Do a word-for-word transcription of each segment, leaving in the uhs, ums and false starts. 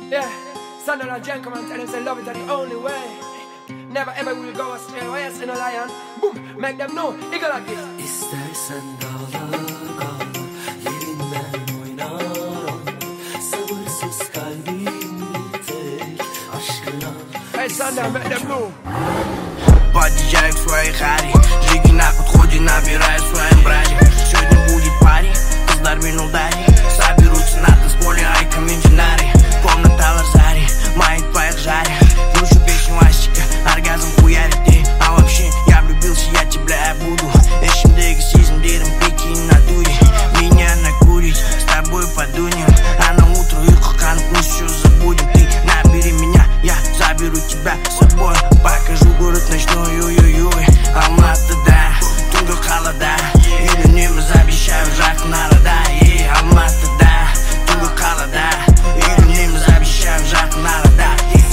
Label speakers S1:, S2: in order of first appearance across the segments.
S1: Yeah, Sandal and Jen come and tell them say love is the only way. Never ever will go astray. Why you in a lion? Boom, make them know. It go like this.
S2: İstersen dağlar dağlar, yerinden oynar oynar. Sabırsız kalbim bir tek aşkına.
S1: Hey Sandal, make them know.
S3: Подъезжаю к своей харе, жиги на подходе, набираю в своем браде. Сегодня будет пари, қыздармен удари. Соберутся на танцполе, айка менжинари. Комната лазари, моих твоих жаре. Слушаю песню Асика, оргазм хуярит ей. А вообще, я влюбился, я тебя буду. Эшимдегі сезімдерім пеки на дуре. Меня накурить, с тобой подунем. А на утро үйқы қанып, мы все забудем. Ты набери меня, я заберу тебя с собой. Покажу город ночной, ой-ой-ой. Алматыда, түнгі қалада. Үйленеміз, обещаю, жақын арада. Алматыда, түнгі қалада. Үйленеміз, обещаю, жақын арада.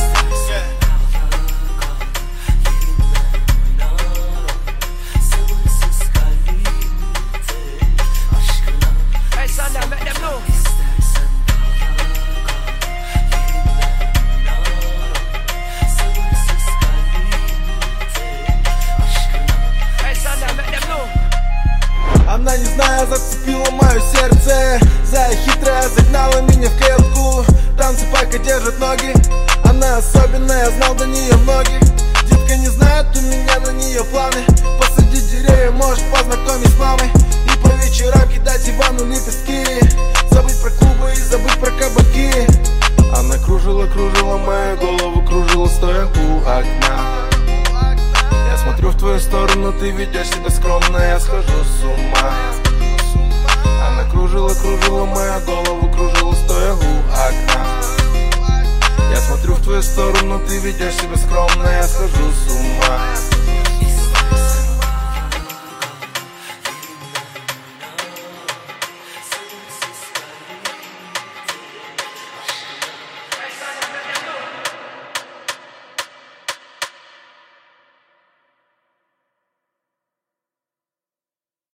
S1: Hey Sandal, make them know.
S4: Она, не зная, зацепила мое сердце. Зая хитрая загнала меня в клетку. Танцы пока держат ноги. Она особенная, знал до нее многих. Детка не знает, у меня на нее планы. Посадить деревья, может познакомить с мамой. И по вечерам кидать Ивану лепестки. Забыть про клубы и забыть про кабаки. Она кружила, кружила мою голову, кружила, стоя у окна. Я смотрю в твою сторону, ты ведешь себя скромно, я схожу с ума. Она кружила, кружила мою голову, кружила, стоя у окна. Я смотрю в твою сторону, ты ведешь себя скромно, я